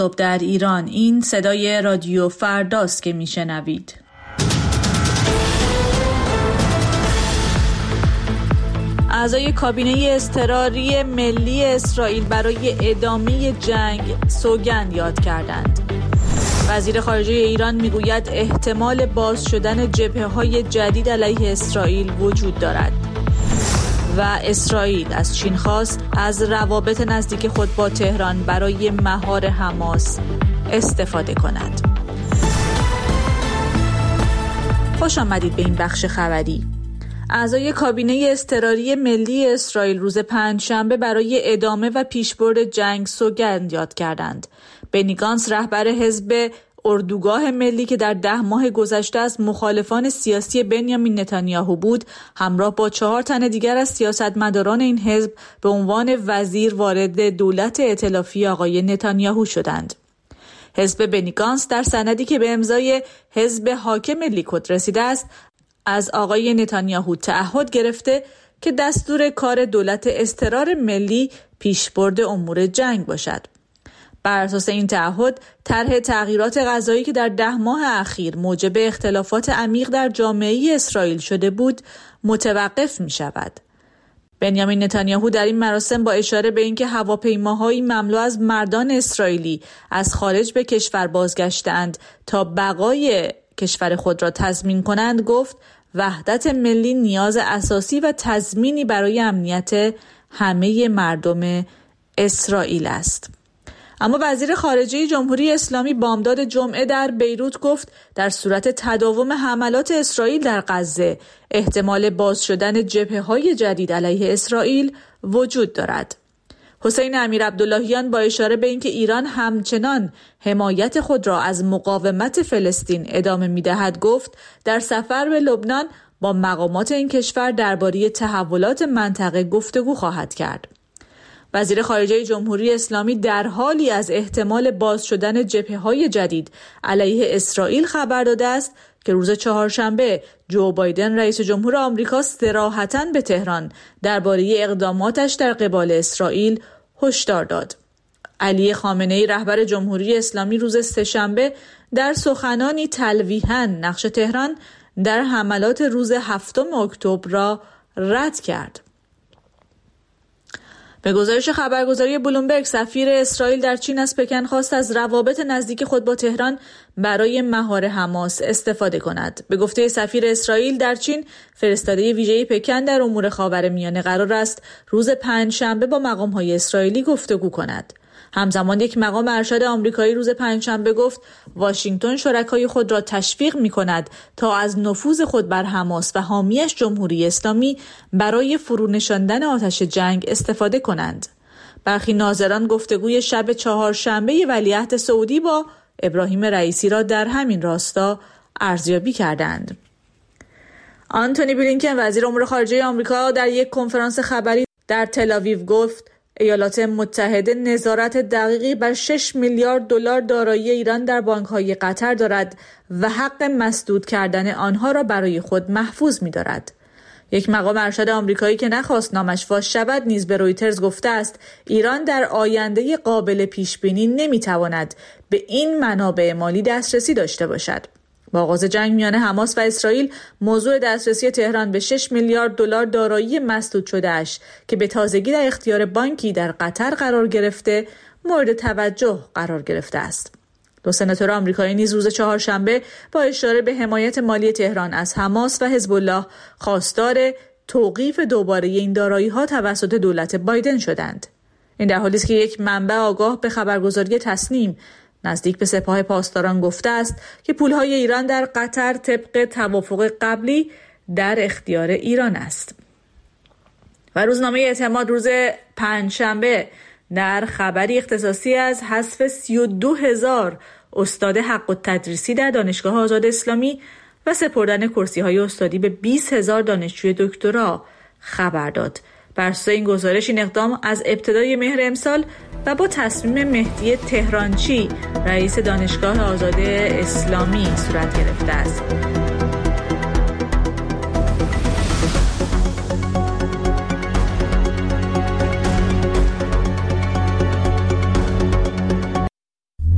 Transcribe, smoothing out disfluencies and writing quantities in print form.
در ایران. این صدای رادیو فرداست که میشنوید. اعضای کابینه اضطراری ملی اسرائیل برای ادامه جنگ سوگند یاد کردند. وزیر خارجه ایران میگوید احتمال باز شدن جبهه‌های جدید علیه اسرائیل وجود دارد. و اسرائیل از چین خواست از روابط نزدیک خود با تهران برای مهار حماس استفاده کند. خوش آمدید به این بخش خبری. اعضای کابینه اضطراری ملی اسرائیل روز پنجشنبه برای ادامه و پیشبرد جنگ سوگند یاد کردند. بنی گانتز رهبر حزب اردوگاه ملی که در 10 ماه گذشته از مخالفان سیاسی بنیامین نتانیاهو بود، همراه با 4 تن دیگر از سیاستمداران این حزب به عنوان وزیر وارد دولت ائتلافی آقای نتانیاهو شدند. حزب بنی گانتز در سندی که به امضای حزب حاکم لیکود رسیده است، از آقای نتانیاهو تعهد گرفته که دستور کار دولت اضطرار ملی پیشبرد امور جنگ باشد. بر اساس این تعهد، طرح تغییرات غذایی که در 10 ماه اخیر موجب اختلافات عمیق در جامعه اسرائیل شده بود، متوقف می شود. بنیامین نتانیاهو در این مراسم با اشاره به اینکه هواپیماهایی مملو از مردان اسرائیلی از خارج به کشور بازگشتند تا بقای کشور خود را تضمین کنند گفت وحدت ملی نیاز اساسی و تضمینی برای امنیت همه مردم اسرائیل است. اما وزیر خارجه جمهوری اسلامی بامداد جمعه در بیروت گفت در صورت تداوم حملات اسرائیل در غزه احتمال باز شدن جبهه‌های جدید علیه اسرائیل وجود دارد. حسین امیرعبداللهیان با اشاره به اینکه ایران همچنان حمایت خود را از مقاومت فلسطین ادامه می‌دهد گفت در سفر به لبنان با مقامات این کشور درباره تحولات منطقه گفتگو خواهد کرد. وزیر خارجه جمهوری اسلامی در حالی از احتمال باز شدن جبهه‌های جدید علیه اسرائیل خبر داده است که روز چهارشنبه جو بایدن رئیس جمهور آمریکا صراحتاً به تهران درباره اقداماتش در قبال اسرائیل هشدار داد. علی خامنه‌ای رهبر جمهوری اسلامی روز سه‌شنبه در سخنانی تلویحاً نقش تهران در حملات روز 7 اکتبر را رد کرد. به گزارش خبرگزاری بلومبرگ، سفیر اسرائیل در چین از پکن خواست از روابط نزدیک خود با تهران برای مهار حماس استفاده کند. به گفته سفیر اسرائیل در چین، فرستاده ویژه پکن در امور خاورمیانه قرار است روز پنجشنبه با مقام‌های اسرائیلی گفتگو کند. همزمان یک مقام ارشد آمریکایی روز پنجشنبه گفت واشنگتن شرکای خود را تشویق می‌کند تا از نفوذ خود بر حماس و حامیش جمهوری اسلامی برای فرونشاندن آتش جنگ استفاده کنند. برخی ناظران گفتگوی شب چهارشنبه ولیعهد سعودی با ابراهیم رئیسی را در همین راستا ارزیابی کردند. آنتونی بلینکن وزیر امور خارجه آمریکا در یک کنفرانس خبری در تل‌آویو گفت ایالات متحده نظارت دقیقی بر 6 میلیارد دلار دارایی ایران در بانک‌های قطر دارد و حق مسدود کردن آنها را برای خود محفوظ می‌دارد. یک مقام ارشد آمریکایی که نخواست نامش فاش شود نیز به رویترز گفته است ایران در آینده قابل پیش‌بینی نمی‌تواند به این منابع مالی دسترسی داشته باشد. با آغاز جنگ میان حماس و اسرائیل، موضوع دسترسی تهران به 6 میلیارد دلار دارایی مسدود شده‌اش که به تازگی در اختیار بانکی در قطر قرار گرفته، مورد توجه قرار گرفته است. دو سناتور آمریکایی نیز روز چهارشنبه با اشاره به حمایت مالی تهران از حماس و حزب الله خواستار توقیف دوباره این دارایی‌ها توسط دولت بایدن شدند. این در حالی است که یک منبع آگاه به خبرگزاری تسنیم نزدیک به سپاه پاسداران گفته است که پولهای ایران در قطر طبق توافق قبلی در اختیار ایران است. و روزنامه اعتماد روز پنجشنبه در خبری اختصاصی از حذف 32,000 استاد حق التدریسی در دانشگاه آزاد اسلامی و سپردن کرسی‌های استادی به 20,000 دانشجوی دکترا خبر داد. بر اساس این گزارش این اقدام از ابتدای مهر امسال و با تصمیم مهدی تهرانچی رئیس دانشگاه آزاد اسلامی صورت گرفته است.